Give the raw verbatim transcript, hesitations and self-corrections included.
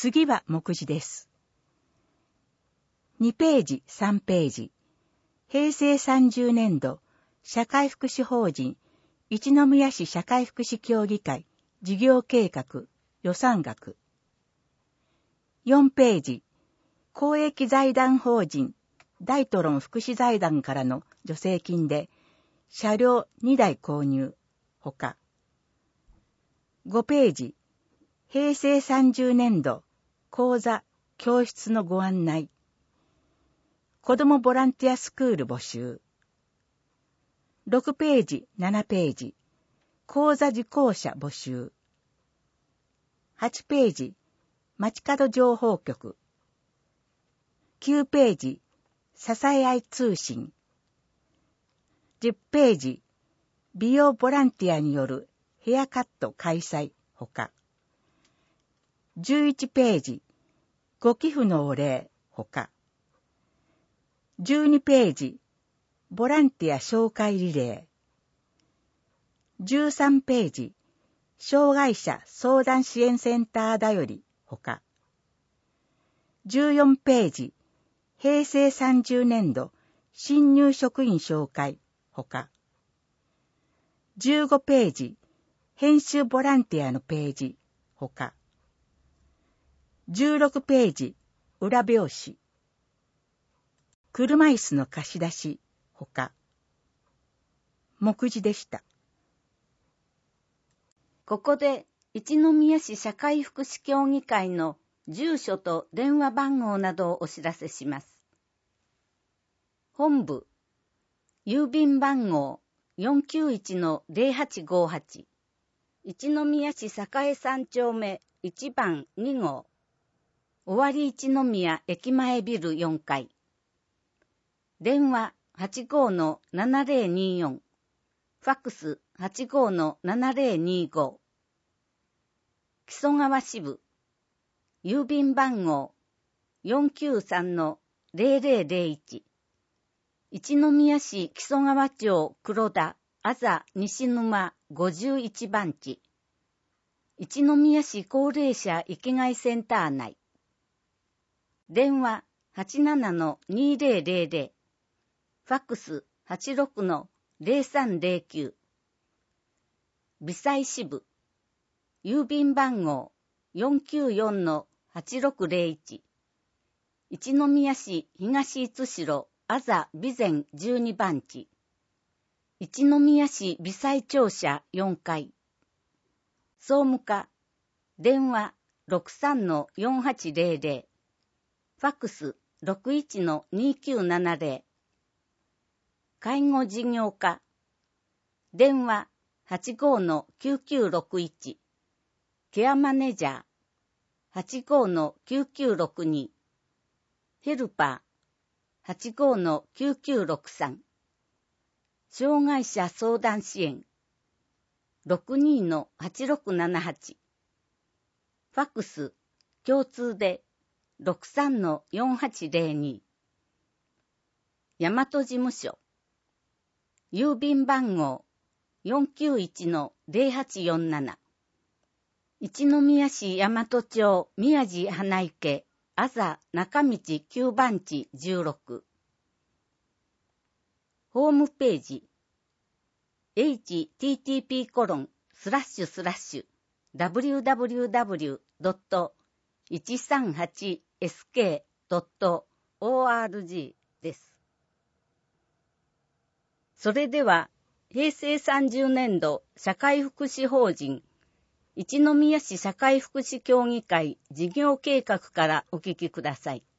次は目次です。にページ、さんページ。へいせいさんじゅうねんど、社会福祉法人、一宮市社会福祉協議会、事業計画、予算額。よんページ、公益財団法人、大トロン福祉財団からの助成金で、車両にだい購入、ほか。ごページ、へいせいさんじゅうねんど、講座、教室のご案内。子どもボランティアスクール募集。ろくページ、ななページ、講座受講者募集。はちページ、街角情報局。きゅうページ、支え合い通信。じゅっページ、美容ボランティアによるヘアカット開催ほか。じゅういちページ、ご寄付のお礼ほか。じゅうにページ、ボランティア紹介リレー。じゅうさんページ、障害者相談支援センターだよりほか。じゅうよんページ、へいせいさんじゅうねんど新入職員紹介ほか。じゅうごページ、編集ボランティアのページほか。じゅうろくページ、裏表紙。車椅子の貸し出しほか。目次でした。 ここで一宮市社会福祉協議会の住所と電話番号などをお知らせします。本部、郵便番号 よんきゅういちのゼロはちごはち、一宮市栄三丁目いちばんにごう、尾張一宮駅前ビルよんかい。電話 はちごのななゼロによん、ファックス はちごのななゼロにご。木曽川支部、郵便番号 よんきゅうさんのゼロゼロゼロいち、一宮市木曽川町黒田あざ西沼ごじゅういちばんち、一宮市高齢者生きがいセンター内。電話 はちななのにゼロゼロゼロ、ファックス はちろくのゼロさんゼロきゅう。微細支部、郵便番号 よんきゅうよんのはちろくゼロいち、一宮市東津代あざ備前じゅうにばんち、一宮市微細庁舎よんかい。総務課、電話 ろくさんのよんはちゼロゼロ、ファックス ろくいちのにきゅうななゼロ。介護事業課、電話 はちごのきゅうきゅうろくいち、ケアマネージャー はちごのきゅうきゅうろくに、ヘルパー はちごのきゅうきゅうろくさん、障害者相談支援 ろくにのはちろくななはち、ファックス共通で ろくさんのよんはちゼロに。大和事務所、郵便番号 よんきゅういちのゼロはちよんなな、一宮市大和町宮地花池あざ中道きゅうばんちじゅうろく。ホームページ エイチティーティーピーコロンスラッシュスラッシュダブリューダブリューダブリュードットいちさんはちエスケードットオーアールジー です。それではへいせいさんじゅうねんど社会福祉法人一宮市社会福祉協議会事業計画からお聞きください。